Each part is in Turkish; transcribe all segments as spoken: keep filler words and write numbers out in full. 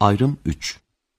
Ayrım üç.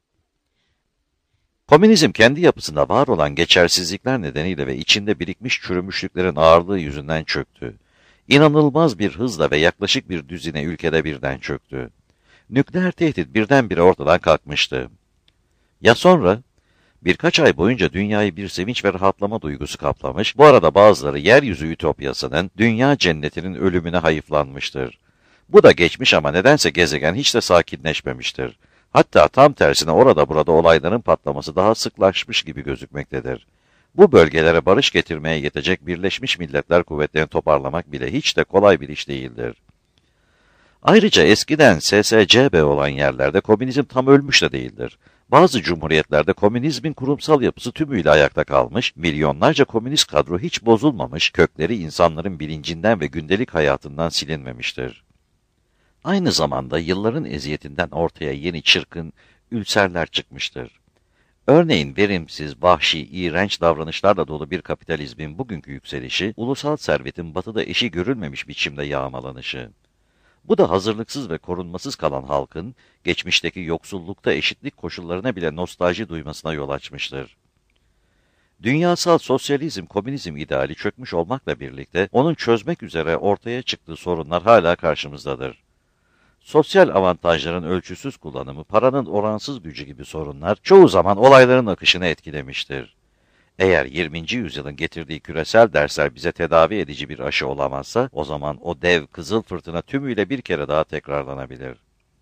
Komünizm kendi yapısında var olan geçersizlikler nedeniyle ve içinde birikmiş çürümüşlüklerin ağırlığı yüzünden çöktü. İnanılmaz bir hızla ve yaklaşık bir düzine ülkede birden çöktü. Nükleer tehdit birdenbire ortadan kalkmıştı. Ya sonra? Birkaç ay boyunca dünyayı bir sevinç ve rahatlama duygusu kaplamış, bu arada bazıları yeryüzü ütopyasının, dünya cennetinin ölümüne hayıflanmıştır. Bu da geçmiş ama nedense gezegen hiç de sakinleşmemiştir. Hatta tam tersine orada burada olayların patlaması daha sıklaşmış gibi gözükmektedir. Bu bölgelere barış getirmeye yetecek Birleşmiş Milletler Kuvvetleri'ni toparlamak bile hiç de kolay bir iş değildir. Ayrıca eskiden S S C B olan yerlerde komünizm tam ölmüş de değildir. Bazı cumhuriyetlerde komünizmin kurumsal yapısı tümüyle ayakta kalmış, milyonlarca komünist kadro hiç bozulmamış, kökleri insanların bilincinden ve gündelik hayatından silinmemiştir. Aynı zamanda yılların eziyetinden ortaya yeni çırkın ülserler çıkmıştır. Örneğin verimsiz, vahşi, iğrenç davranışlarla dolu bir kapitalizmin bugünkü yükselişi, ulusal servetin batıda eşi görülmemiş biçimde yağmalanışı. Bu da hazırlıksız ve korunmasız kalan halkın, geçmişteki yoksullukta eşitlik koşullarına bile nostalji duymasına yol açmıştır. Dünyasal sosyalizm, komünizm ideali çökmüş olmakla birlikte, onun çözmek üzere ortaya çıktığı sorunlar hala karşımızdadır. Sosyal avantajların ölçüsüz kullanımı, paranın oransız gücü gibi sorunlar çoğu zaman olayların akışını etkilemiştir. Eğer yirminci yüzyılın getirdiği küresel dersler bize tedavi edici bir aşı olamazsa, o zaman o dev kızıl fırtına tümüyle bir kere daha tekrarlanabilir.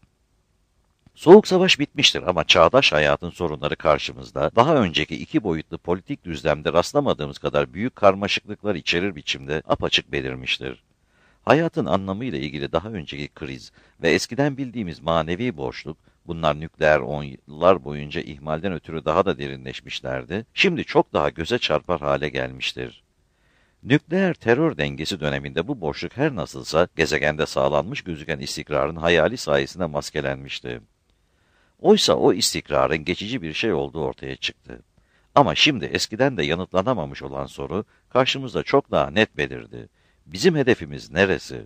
Soğuk savaş bitmiştir ama çağdaş hayatın sorunları karşımızda, daha önceki iki boyutlu politik düzlemde rastlamadığımız kadar büyük karmaşıklıklar içerir biçimde apaçık belirmiştir. Hayatın anlamıyla ilgili daha önceki kriz ve eskiden bildiğimiz manevi boşluk, bunlar nükleer on yıllar boyunca ihmalden ötürü daha da derinleşmişlerdi, şimdi çok daha göze çarpar hale gelmiştir. Nükleer terör dengesi döneminde bu boşluk her nasılsa gezegende sağlanmış gözüken istikrarın hayali sayesinde maskelenmişti. Oysa o istikrarın geçici bir şey olduğu ortaya çıktı. Ama şimdi eskiden de yanıtlanamamış olan soru karşımızda çok daha net belirdi. Bizim hedefimiz neresi?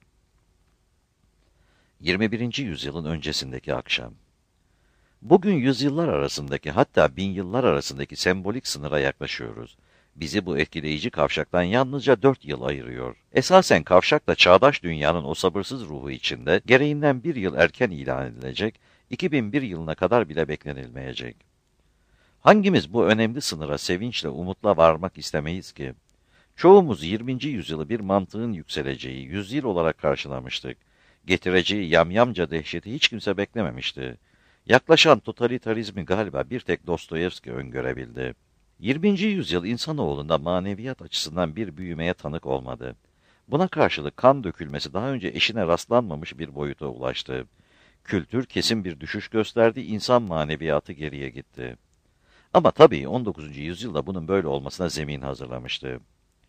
yirmi birinci yüzyılın öncesindeki akşam. Bugün yüzyıllar arasındaki hatta bin yıllar arasındaki sembolik sınıra yaklaşıyoruz. Bizi bu etkileyici kavşaktan yalnızca dört yıl ayırıyor. Esasen kavşak da çağdaş dünyanın o sabırsız ruhu içinde gereğinden bir yıl erken ilan edilecek, iki bin bir yılına kadar bile beklenilmeyecek. Hangimiz bu önemli sınıra sevinçle, umutla varmak istemeyiz ki? Çoğumuz yirminci yüzyılı bir mantığın yükseleceği, yüzyıl olarak karşılamıştık. Getireceği yamyamca dehşeti hiç kimse beklememişti. Yaklaşan totalitarizmi galiba bir tek Dostoyevski öngörebildi. yirminci yüzyıl insanoğlunda maneviyat açısından bir büyümeye tanık olmadı. Buna karşılık kan dökülmesi daha önce eşine rastlanmamış bir boyuta ulaştı. Kültür kesin bir düşüş gösterdi, insan maneviyatı geriye gitti. Ama tabii on dokuzuncu yüzyılda bunun böyle olmasına zemin hazırlamıştı.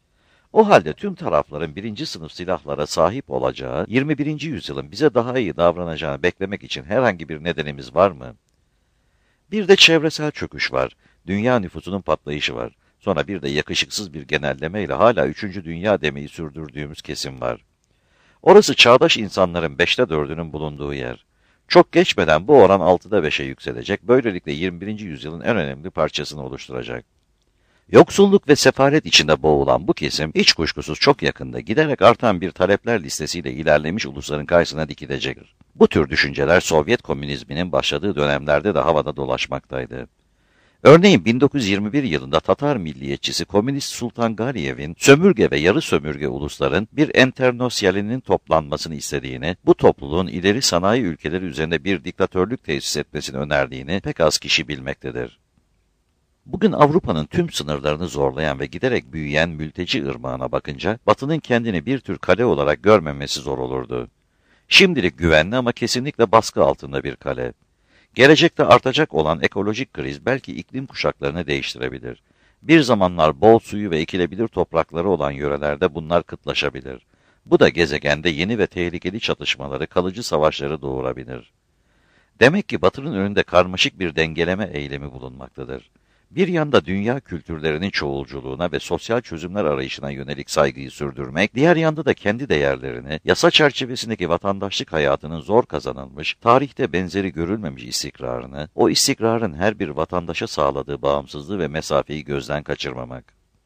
O halde tüm tarafların birinci sınıf silahlara sahip olacağı, yirmi birinci yüzyılın bize daha iyi davranacağını beklemek için herhangi bir nedenimiz var mı? Bir de çevresel çöküş var, dünya nüfusunun patlayışı var, sonra bir de yakışıksız bir genellemeyle hala üçüncü dünya demeyi sürdürdüğümüz kesim var. Orası çağdaş insanların beşte dördünün bulunduğu yer. Çok geçmeden bu oran altıda beşe yükselecek, böylelikle yirmi birinci yüzyılın en önemli parçasını oluşturacak. Yoksulluk ve sefalet içinde boğulan bu kesim, hiç kuşkusuz çok yakında giderek artan bir talepler listesiyle ilerlemiş ulusların karşısına dikilecektir. Bu tür düşünceler Sovyet komünizminin başladığı dönemlerde de havada dolaşmaktaydı. Örneğin bin dokuz yüz yirmi bir yılında Tatar milliyetçisi Komünist Sultan Gariyev'in sömürge ve yarı sömürge ulusların bir enternosyalinin toplanmasını istediğini, bu topluluğun ileri sanayi ülkeleri üzerinde bir diktatörlük tesis etmesini önerdiğini pek az kişi bilmektedir. Bugün Avrupa'nın tüm sınırlarını zorlayan ve giderek büyüyen mülteci ırmağına bakınca, Batı'nın kendini bir tür kale olarak görmemesi zor olurdu. Şimdilik güvenli ama kesinlikle baskı altında bir kale. Gelecekte artacak olan ekolojik kriz belki iklim kuşaklarını değiştirebilir. Bir zamanlar bol suyu ve ekilebilir toprakları olan yörelerde bunlar kıtlaşabilir. Bu da gezegende yeni ve tehlikeli çatışmaları, kalıcı savaşları doğurabilir. Demek ki Batı'nın önünde karmaşık bir dengeleme eylemi bulunmaktadır. Bir yanda dünya kültürlerinin çoğulculuğuna ve sosyal çözümler arayışına yönelik saygıyı sürdürmek, diğer yanda da kendi değerlerini, yasa çerçevesindeki vatandaşlık hayatının zor kazanılmış, tarihte benzeri görülmemiş istikrarını, o istikrarın her bir vatandaşa sağladığı bağımsızlığı ve mesafeyi gözden kaçırmamak.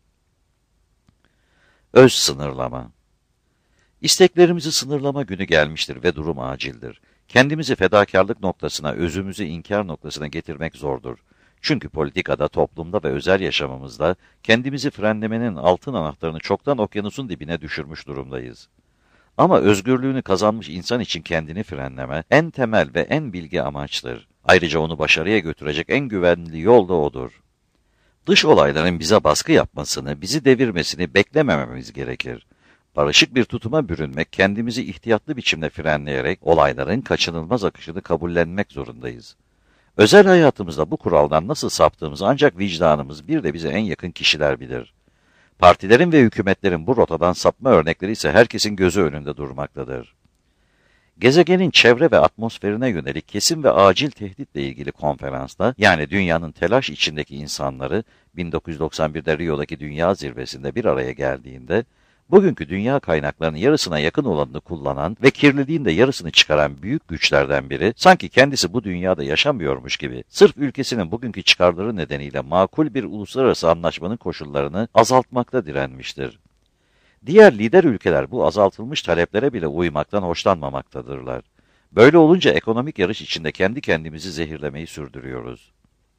Öz sınırlama. İsteklerimizi sınırlama günü gelmiştir ve durum acildir. Kendimizi fedakarlık noktasına, özümüzü inkar noktasına getirmek zordur. Çünkü politikada, toplumda ve özel yaşamımızda kendimizi frenlemenin altın anahtarını çoktan okyanusun dibine düşürmüş durumdayız. Ama özgürlüğünü kazanmış insan için kendini frenleme en temel ve en bilge amaçtır. Ayrıca onu başarıya götürecek en güvenli yol da odur. Dış olayların bize baskı yapmasını, bizi devirmesini beklemememiz gerekir. Barışık bir tutuma bürünmek, kendimizi ihtiyatlı biçimde frenleyerek olayların kaçınılmaz akışını kabullenmek zorundayız. Özel hayatımızda bu kuraldan nasıl saptığımızı ancak vicdanımız, bir de bize en yakın kişiler bilir. Partilerin ve hükümetlerin bu rotadan sapma örnekleri ise herkesin gözü önünde durmaktadır. Gezegenin çevre ve atmosferine yönelik kesin ve acil tehditle ilgili konferansta, yani dünyanın telaş içindeki insanları bin dokuz yüz doksan birde Rio'daki Dünya Zirvesi'nde bir araya geldiğinde, bugünkü dünya kaynaklarının yarısına yakın olanını kullanan ve kirliliğin de yarısını çıkaran büyük güçlerden biri, sanki kendisi bu dünyada yaşamıyormuş gibi, sırf ülkesinin bugünkü çıkarları nedeniyle makul bir uluslararası anlaşmanın koşullarını azaltmakta direnmiştir. Diğer lider ülkeler bu azaltılmış taleplere bile uymaktan hoşlanmamaktadırlar. Böyle olunca ekonomik yarış içinde kendi kendimizi zehirlemeyi sürdürüyoruz.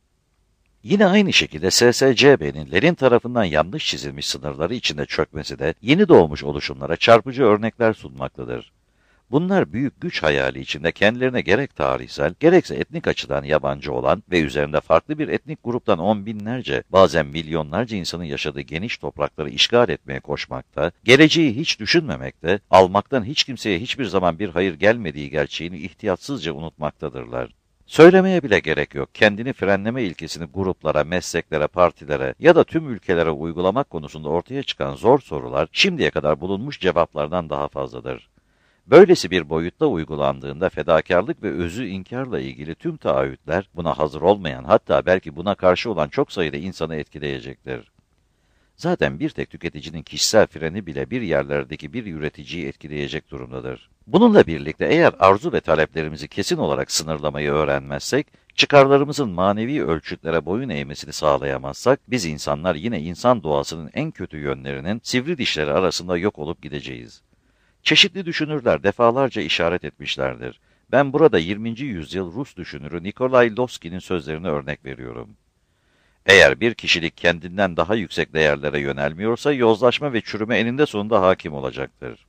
Yine aynı şekilde S S C B'nin Lenin tarafından yanlış çizilmiş sınırları içinde çökmesi de yeni doğmuş oluşumlara çarpıcı örnekler sunmaktadır. Bunlar büyük güç hayali içinde kendilerine gerek tarihsel, gerekse etnik açıdan yabancı olan ve üzerinde farklı bir etnik gruptan on binlerce, bazen milyonlarca insanın yaşadığı geniş toprakları işgal etmeye koşmakta, geleceği hiç düşünmemekte, almaktan hiç kimseye hiçbir zaman bir hayır gelmediği gerçeğini ihtiyatsızca unutmaktadırlar. Söylemeye bile gerek yok, kendini frenleme ilkesini gruplara, mesleklere, partilere ya da tüm ülkelere uygulamak konusunda ortaya çıkan zor sorular, şimdiye kadar bulunmuş cevaplardan daha fazladır. Böylesi bir boyutta uygulandığında fedakarlık ve özü inkarla ilgili tüm taahhütler buna hazır olmayan, hatta belki buna karşı olan çok sayıda insanı etkileyecektir. Zaten bir tek tüketicinin kişisel freni bile bir yerlerdeki bir üreticiyi etkileyecek durumdadır. Bununla birlikte eğer arzu ve taleplerimizi kesin olarak sınırlamayı öğrenmezsek, çıkarlarımızın manevi ölçütlere boyun eğmesini sağlayamazsak, biz insanlar yine insan doğasının en kötü yönlerinin sivri dişleri arasında yok olup gideceğiz. Çeşitli düşünürler defalarca işaret etmişlerdir. Ben burada yirminci yüzyıl Rus düşünürü Nikolay Loski'nin sözlerine örnek veriyorum. Eğer bir kişilik kendinden daha yüksek değerlere yönelmiyorsa yozlaşma ve çürüme eninde sonunda hakim olacaktır.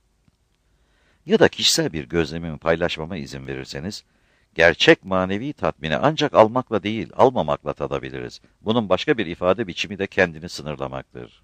Ya da kişisel bir gözlemimi paylaşmama izin verirseniz, gerçek manevi tatmini ancak almakla değil, almamakla tadabiliriz. Bunun başka bir ifade biçimi de kendini sınırlamaktır.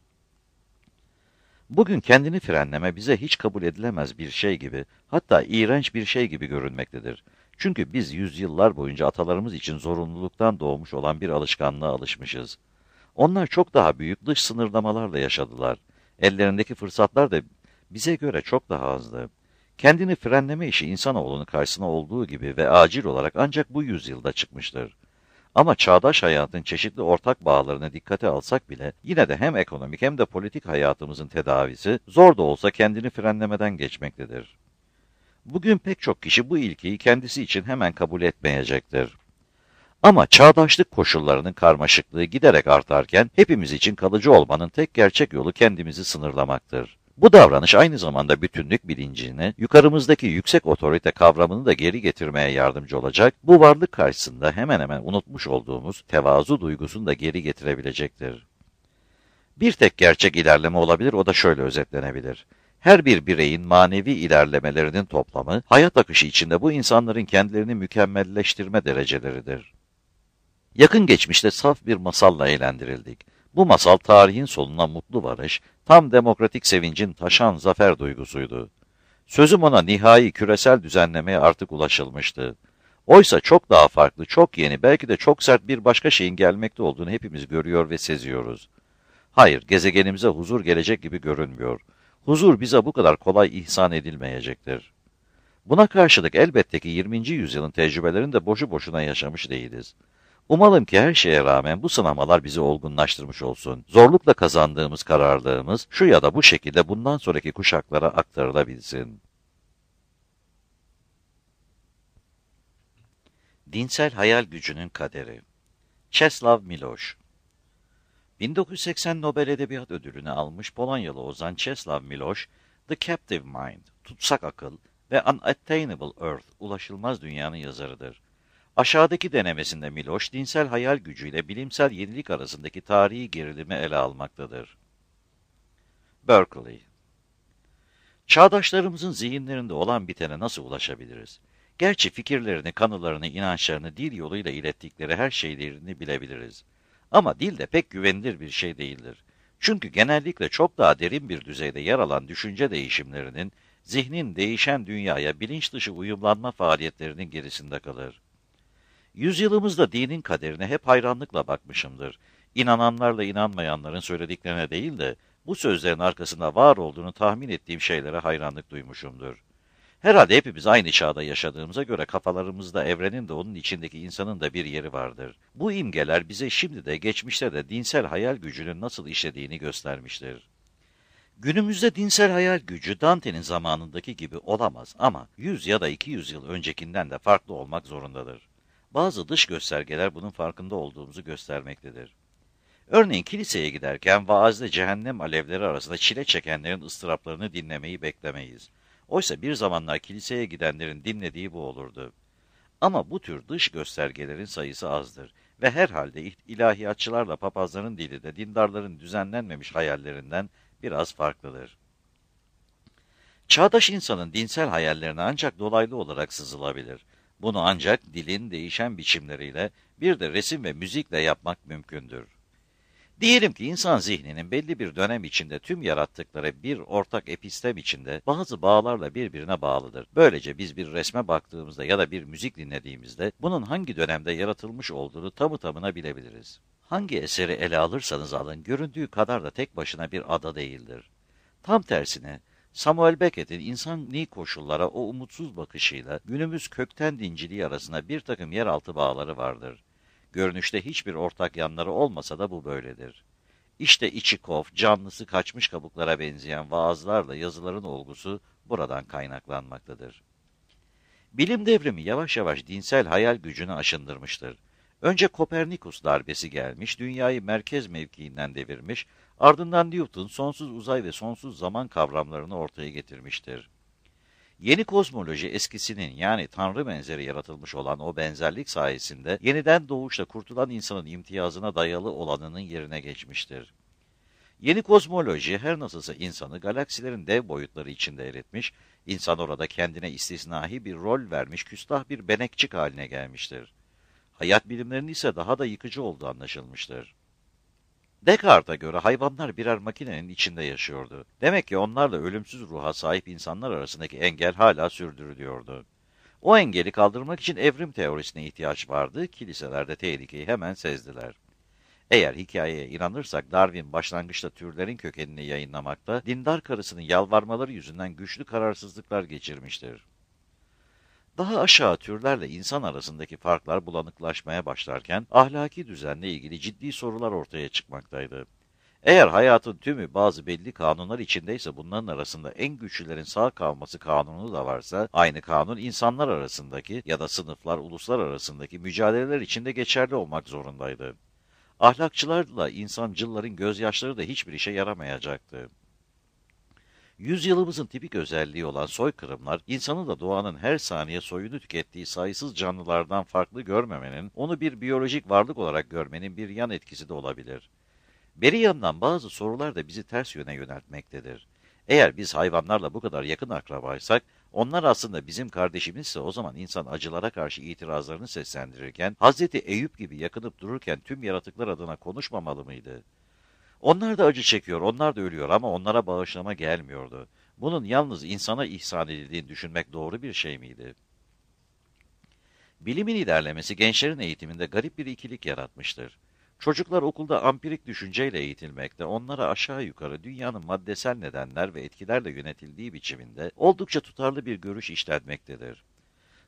Bugün kendini frenleme bize hiç kabul edilemez bir şey gibi, hatta iğrenç bir şey gibi görünmektedir. Çünkü biz yüzyıllar boyunca atalarımız için zorunluluktan doğmuş olan bir alışkanlığa alışmışız. Onlar çok daha büyük dış sınırlamalarla yaşadılar. Ellerindeki fırsatlar da bize göre çok daha azdı. Kendini frenleme işi insanoğlunun karşısına olduğu gibi ve acil olarak ancak bu yüzyılda çıkmıştır. Ama çağdaş hayatın çeşitli ortak bağlarını dikkate alsak bile, yine de hem ekonomik hem de politik hayatımızın tedavisi zor da olsa kendini frenlemeden geçmektedir. Bugün pek çok kişi bu ilkeyi kendisi için hemen kabul etmeyecektir. Ama çağdaşlık koşullarının karmaşıklığı giderek artarken, hepimiz için kalıcı olmanın tek gerçek yolu kendimizi sınırlamaktır. Bu davranış aynı zamanda bütünlük bilincini, yukarımızdaki yüksek otorite kavramını da geri getirmeye yardımcı olacak, bu varlık karşısında hemen hemen unutmuş olduğumuz tevazu duygusunu da geri getirebilecektir. Bir tek gerçek ilerleme olabilir, o da şöyle özetlenebilir. Her bir bireyin manevi ilerlemelerinin toplamı, hayat akışı içinde bu insanların kendilerini mükemmelleştirme dereceleridir. Yakın geçmişte saf bir masalla eğlendirildik. Bu masal tarihin sonuna mutlu varış, tam demokratik sevincin taşan zafer duygusuydu. Sözüm ona nihai küresel düzenlemeye artık ulaşılmıştı. Oysa çok daha farklı, çok yeni, belki de çok sert bir başka şeyin gelmekte olduğunu hepimiz görüyor ve seziyoruz. Hayır, gezegenimize huzur gelecek gibi görünmüyor. Huzur bize bu kadar kolay ihsan edilmeyecektir. Buna karşılık elbette ki yirminci yüzyılın tecrübelerini de boşu boşuna yaşamış değiliz. Umalım ki her şeye rağmen bu sınamalar bizi olgunlaştırmış olsun. Zorlukla kazandığımız kararlılığımız şu ya da bu şekilde bundan sonraki kuşaklara aktarılabilsin. Dinsel hayal gücünün kaderi. Czesław Milosz. bin dokuz yüz seksen Nobel Edebiyat Ödülünü almış Polonyalı ozan Czesław Milosz, The Captive Mind, Tutsak Akıl ve Unattainable Earth, Ulaşılmaz Dünya'nın yazarıdır. Aşağıdaki denemesinde Milosz, dinsel hayal gücüyle bilimsel yenilik arasındaki tarihi gerilimi ele almaktadır. Berkeley. Çağdaşlarımızın zihinlerinde olan bitene nasıl ulaşabiliriz? Gerçi fikirlerini, kanılarını, inançlarını dil yoluyla ilettikleri her şeylerini bilebiliriz. Ama dil de pek güvenilir bir şey değildir. Çünkü genellikle çok daha derin bir düzeyde yer alan düşünce değişimlerinin, zihnin değişen dünyaya bilinç dışı uyumlanma faaliyetlerinin gerisinde kalır. Yüzyılımızda dinin kaderine hep hayranlıkla bakmışımdır. İnananlarla inanmayanların söylediklerine değil de, bu sözlerin arkasında var olduğunu tahmin ettiğim şeylere hayranlık duymuşumdur. Herhalde hepimiz aynı çağda yaşadığımıza göre kafalarımızda evrenin de onun içindeki insanın da bir yeri vardır. Bu imgeler bize şimdi de geçmişte de dinsel hayal gücünün nasıl işlediğini göstermiştir. Günümüzde dinsel hayal gücü Dante'nin zamanındaki gibi olamaz ama yüz ya da iki yüz yıl öncekinden de farklı olmak zorundadır. Bazı dış göstergeler bunun farkında olduğumuzu göstermektedir. Örneğin kiliseye giderken vaazle cehennem alevleri arasında çile çekenlerin ıstıraplarını dinlemeyi beklemeyiz. Oysa bir zamanlar kiliseye gidenlerin dinlediği bu olurdu. Ama bu tür dış göstergelerin sayısı azdır ve herhalde ilahiyatçılarla papazların dili de dindarların düzenlenmemiş hayallerinden biraz farklıdır. Çağdaş insanın dinsel hayallerine ancak dolaylı olarak sızılabilir. Bunu ancak dilin değişen biçimleriyle bir de resim ve müzikle yapmak mümkündür. Diyelim ki insan zihninin belli bir dönem içinde tüm yarattıkları bir ortak epistem içinde bazı bağlarla birbirine bağlıdır. Böylece biz bir resme baktığımızda ya da bir müzik dinlediğimizde bunun hangi dönemde yaratılmış olduğunu tamı tamına bilebiliriz. Hangi eseri ele alırsanız alın, göründüğü kadar da tek başına bir ada değildir. Tam tersine, Samuel Beckett'in insani koşullara o umutsuz bakışıyla günümüz kökten dinciliği arasında bir takım yeraltı bağları vardır. Görünüşte hiçbir ortak yanları olmasa da bu böyledir. İşte içi kof, canlısı kaçmış kabuklara benzeyen vaazlarla yazıların olgusu buradan kaynaklanmaktadır. Bilim devrimi yavaş yavaş dinsel hayal gücünü aşındırmıştır. Önce Kopernikus darbesi gelmiş, dünyayı merkez mevkiinden devirmiş, ardından Newton sonsuz uzay ve sonsuz zaman kavramlarını ortaya getirmiştir. Yeni kozmoloji eskisinin yani Tanrı benzeri yaratılmış olan o benzerlik sayesinde yeniden doğuşla kurtulan insanın imtiyazına dayalı olanının yerine geçmiştir. Yeni kozmoloji her nasılsa insanı galaksilerin dev boyutları içinde eritmiş, insan orada kendine istisnahi bir rol vermiş küstah bir benekçik haline gelmiştir. Hayat bilimlerinin ise daha da yıkıcı olduğu anlaşılmıştır. Descartes'e göre hayvanlar birer makinenin içinde yaşıyordu. Demek ki onlarla ölümsüz ruha sahip insanlar arasındaki engel hala sürdürülüyordu. O engeli kaldırmak için evrim teorisine ihtiyaç vardı, kiliselerde tehlikeyi hemen sezdiler. Eğer hikayeye inanırsak Darwin başlangıçta türlerin kökenini yayınlamakta, dindar karısının yalvarmaları yüzünden güçlü kararsızlıklar geçirmiştir. Daha aşağı türlerle insan arasındaki farklar bulanıklaşmaya başlarken ahlaki düzenle ilgili ciddi sorular ortaya çıkmaktaydı. Eğer hayatın tümü bazı belli kanunlar içindeyse bunların arasında en güçlülerin sağ kalması kanunu da varsa aynı kanun insanlar arasındaki ya da sınıflar, uluslar arasındaki mücadeleler içinde geçerli olmak zorundaydı. Ahlakçılarla insancılların gözyaşları da hiçbir işe yaramayacaktı. Yüzyılımızın tipik özelliği olan soykırımlar, insanı da doğanın her saniye soyunu tükettiği sayısız canlılardan farklı görmemenin, onu bir biyolojik varlık olarak görmenin bir yan etkisi de olabilir. Beri yandan bazı sorular da bizi ters yöne yöneltmektedir. Eğer biz hayvanlarla bu kadar yakın akrabaysak, onlar aslında bizim kardeşimizse o zaman insan acılara karşı itirazlarını seslendirirken, Hazreti Eyüp gibi yakınıp dururken tüm yaratıklar adına konuşmamalı mıydı? Onlar da acı çekiyor, onlar da ölüyor ama onlara bağışlama gelmiyordu. Bunun yalnız insana ihsan edildiğini düşünmek doğru bir şey miydi? Bilimin ilerlemesi gençlerin eğitiminde garip bir ikilik yaratmıştır. Çocuklar okulda ampirik düşünceyle eğitilmekte, onlara aşağı yukarı dünyanın maddesel nedenler ve etkilerle yönetildiği biçiminde oldukça tutarlı bir görüş işlenmektedir.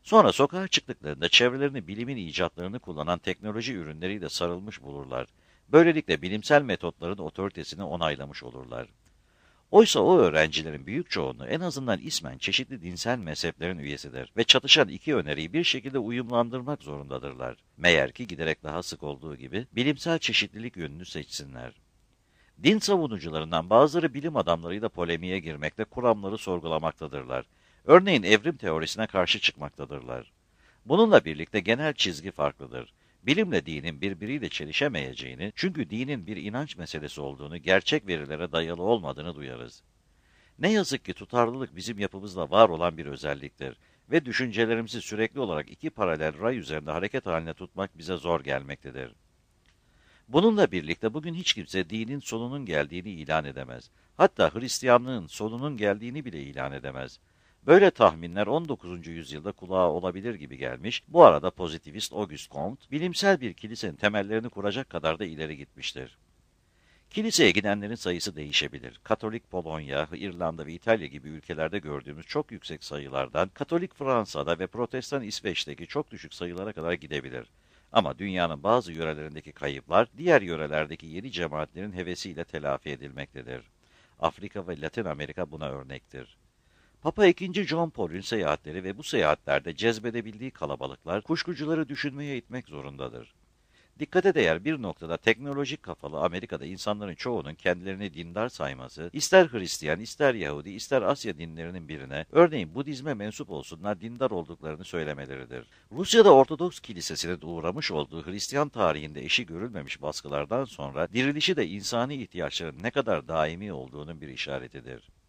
Sonra sokağa çıktıklarında çevrelerini bilimin icatlarını kullanan teknoloji ürünleriyle sarılmış bulurlar. Böylelikle bilimsel metotların otoritesini onaylamış olurlar. Oysa o öğrencilerin büyük çoğunluğu en azından ismen çeşitli dinsel mezheplerin üyesidir ve çatışan iki öneriyi bir şekilde uyumlandırmak zorundadırlar. Meğer ki giderek daha sık olduğu gibi bilimsel çeşitlilik yönünü seçsinler. Din savunucularından bazıları bilim adamlarıyla polemiğe girmekte, kuramları sorgulamaktadırlar. Örneğin evrim teorisine karşı çıkmaktadırlar. Bununla birlikte genel çizgi farklıdır. Bilimle dinin birbiriyle çelişemeyeceğini, çünkü dinin bir inanç meselesi olduğunu, gerçek verilere dayalı olmadığını duyarız. Ne yazık ki tutarlılık bizim yapımızda var olan bir özelliktir ve düşüncelerimizi sürekli olarak iki paralel ray üzerinde hareket haline tutmak bize zor gelmektedir. Bununla birlikte bugün hiç kimse dinin sonunun geldiğini ilan edemez. Hatta Hristiyanlığın sonunun geldiğini bile ilan edemez. Böyle tahminler on dokuzuncu yüzyılda kulağa olabilir gibi gelmiş, bu arada pozitivist Auguste Comte, bilimsel bir kilisenin temellerini kuracak kadar da ileri gitmiştir. Kiliseye gidenlerin sayısı değişebilir. Katolik Polonya, İrlanda ve İtalya gibi ülkelerde gördüğümüz çok yüksek sayılardan, Katolik Fransa'da ve Protestan İsveç'teki çok düşük sayılara kadar gidebilir. Ama dünyanın bazı yörelerindeki kayıplar, diğer yörelerdeki yeni cemaatlerin hevesiyle telafi edilmektedir. Afrika ve Latin Amerika buna örnektir. Papa ikinci. John Paul'ün seyahatleri ve bu seyahatlerde cezbedebildiği kalabalıklar, kuşkucuları düşünmeye itmek zorundadır. Dikkate değer bir noktada teknolojik kafalı Amerika'da insanların çoğunun kendilerini dindar sayması, ister Hristiyan, ister Yahudi, ister Asya dinlerinin birine, örneğin Budizme mensup olsunlar, dindar olduklarını söylemeleridir. Rusya'da Ortodoks Kilisesi'nin uğramış olduğu Hristiyan tarihinde eşi görülmemiş baskılardan sonra dirilişi de insani ihtiyaçların ne kadar daimi olduğunun bir işaretidir.